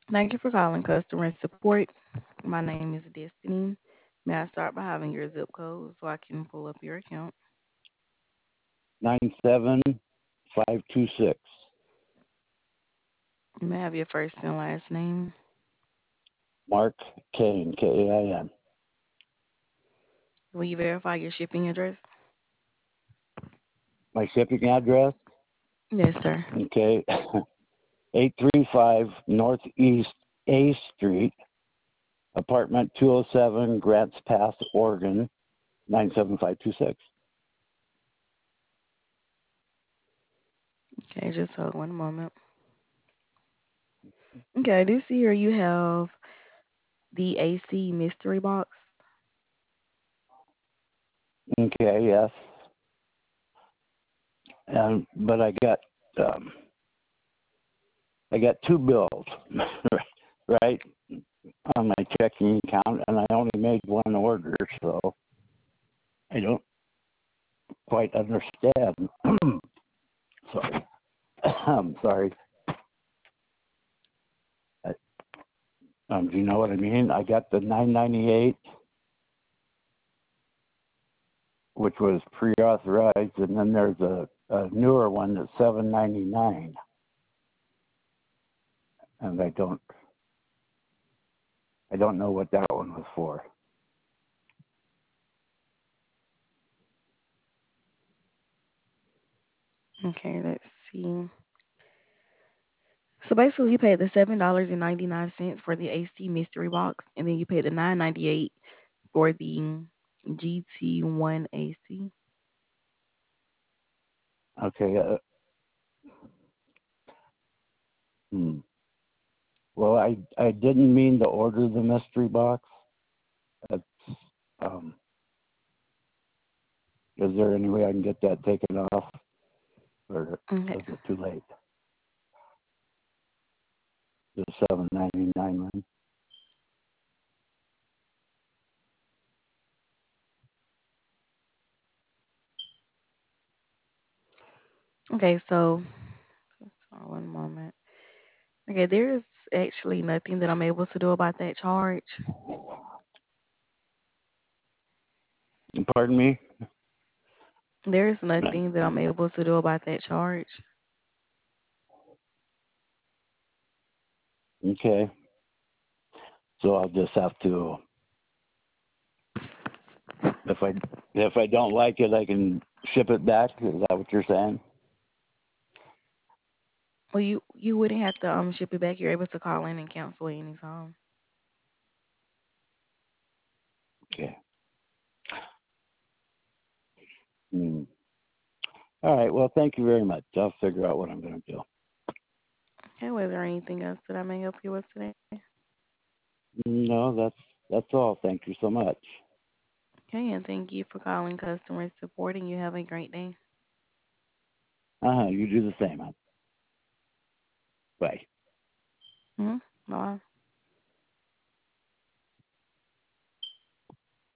Thank you for calling customer support. My name is Destiny. May I start by having your zip code so I can pull up your account? 97526. May I have your first and last name? Mark Kane, Kain. Will you verify your shipping address? My shipping address, Yes, sir. okay, 835 Northeast A Street, apartment 207, Grants Pass, Oregon, 97526. Okay, just hold one moment. Okay, this year you have the AC mystery box. Okay, yes. But um, I got two bills, right, on my checking account, and I only made one order, so I don't quite understand. Sorry. I'm sorry. Do you know what I mean? I got the 998, which was pre-authorized, and then there's a newer one that's 799, and I don't know what that one was for. Okay, let's see. So basically, you paid the $7.99 for the AC mystery box, and then you paid the $9.98 for the GT1 AC. Okay. Hmm. Well, I didn't mean to order the mystery box. That's, um, is there any way I can get that taken off, or Okay. is it too late? The 799 one. Okay, so just one moment. Okay, there's actually nothing that I'm able to do about that charge. Pardon me. There's nothing that I'm able to do about that charge. Okay. So I'll just have to, if I don't like it, I can ship it back. Is that what you're saying? Well, you wouldn't have to ship it back. You're able to call in and cancel it anytime. Okay. Hmm. All right. Well, thank you very much. I'll figure out what I'm going to do. Okay, was there anything else that I may help you with today? No, that's all. Thank you so much. Okay, and thank you for calling customer support, and you have a great day. You do the same. Huh? Bye. Mm-hmm. Bye.